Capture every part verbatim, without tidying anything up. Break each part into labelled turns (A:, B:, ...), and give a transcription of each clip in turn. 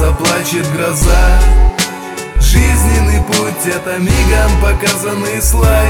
A: заплачет гроза. Жизненный путь — это мигом показанный слайд.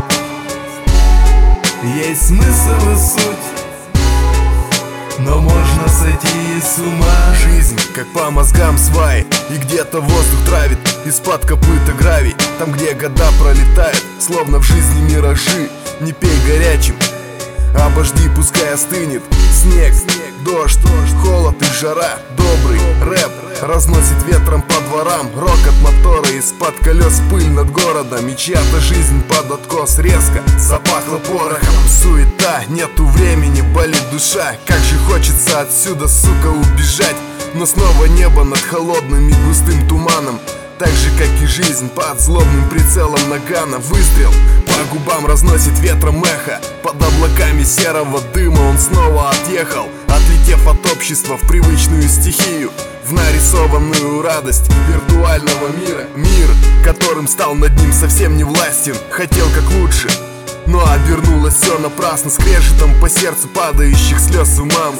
A: Есть смысл и суть, но можно сойти с ума.
B: Жизнь, как по мозгам свай, и где-то воздух травит из-под копыта гравий. Там, где года пролетают, словно в жизни миражи. Не пей горячим, обожди, пускай остынет. Снег, дождь, холод и жара. Добрый рэп разносит ветром по дворам. Рокот мотора, из-под колес пыль над городом. И чья-то жизнь под откос резко запахла порохом. Суета, нету времени, болит душа. Как же хочется отсюда, сука, убежать. Но снова небо над холодным и густым туманом. Так же, как и жизнь, под злобным прицелом нагана. Выстрел по губам разносит ветром эхо. Под облаками серого дыма он снова отъехал, отлетев от общества в привычную стихию, в нарисованную радость виртуального мира. Мир, которым стал над ним совсем не властен. Хотел как лучше, но обернулось все напрасно. Скрежетом по сердцу падающих слез у мамы.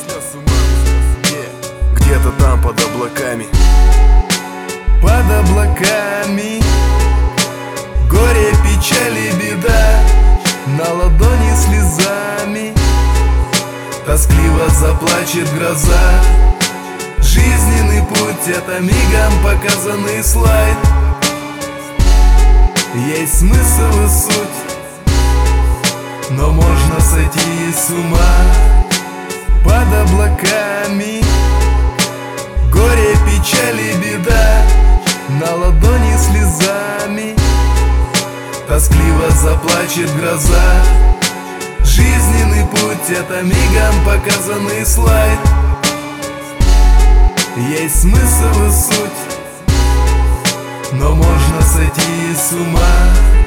B: Где-то там под облаками,
A: под облаками горе, печаль и беда, на ладони слезами тоскливо заплачет гроза. Жизненный путь — это мигом показанный слайд. Есть смысл и суть, но можно сойти с ума. Под облаками горе, печаль и беда, на ладони слезами тоскливо заплачет гроза. Жизненный путь — это мигом показанный слайд. Есть смысл и суть, но можно сойти с ума.